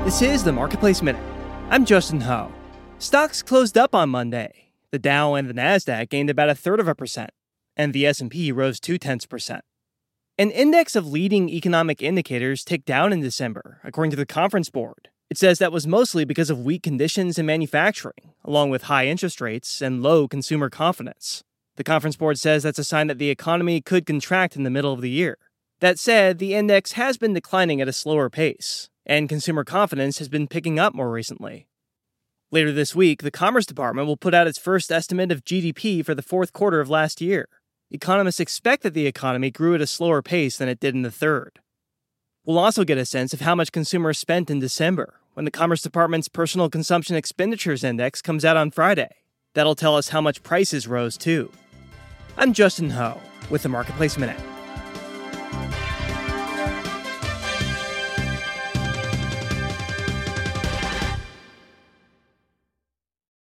This is the Marketplace Minute. I'm Justin Ho. Stocks closed up on Monday. The Dow and the Nasdaq gained about 0.33%, and the S&P rose 0.2%. An index of leading economic indicators ticked down in December, according to the Conference Board. It says that was mostly because of weak conditions in manufacturing, along with high interest rates and low consumer confidence. The Conference Board says that's a sign that the economy could contract in the middle of the year. That said, the index has been declining at a slower pace, and consumer confidence has been picking up more recently. Later this week, the Commerce Department will put out its first estimate of GDP for the fourth quarter of last year. Economists expect that the economy grew at a slower pace than it did in the third. We'll also get a sense of how much consumers spent in December, when the Commerce Department's Personal Consumption Expenditures Index comes out on Friday. That'll tell us how much prices rose, too. I'm Justin Ho with the Marketplace Minute.